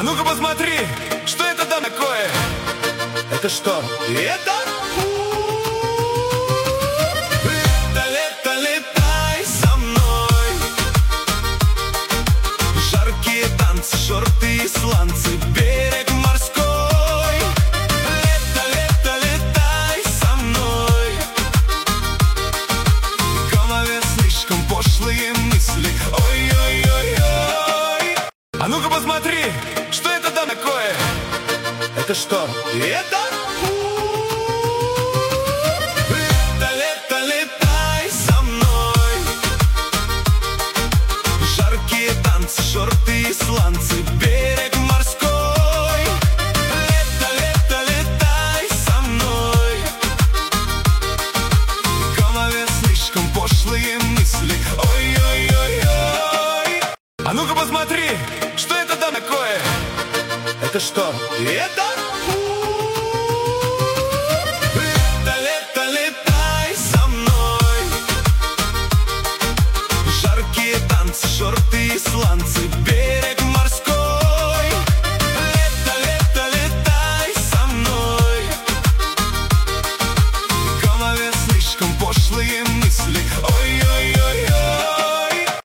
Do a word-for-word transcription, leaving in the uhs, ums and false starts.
А ну-ка посмотри, что это там такое? Это что? Это? Лето, лето, летай со мной. Жаркие танцы, шорты и сланцы, берег морской. Лето, лето, летай со мной. В голове слишком пошлые мысли. Ой-ой-ой-ой. А ну-ка посмотри, что это там такое? Это что? Это? Лето, лето, летай со мной. Жаркие танцы, шорты и сланцы, берег морской. Лето, лето, летай со мной. В голове слишком пошлые мысли. Ой-ой-ой-ой. А ну-ка посмотри, что это там такое? Это что? Это? Лето, лето, летай со мной. Жаркие танцы, шорты и сланцы,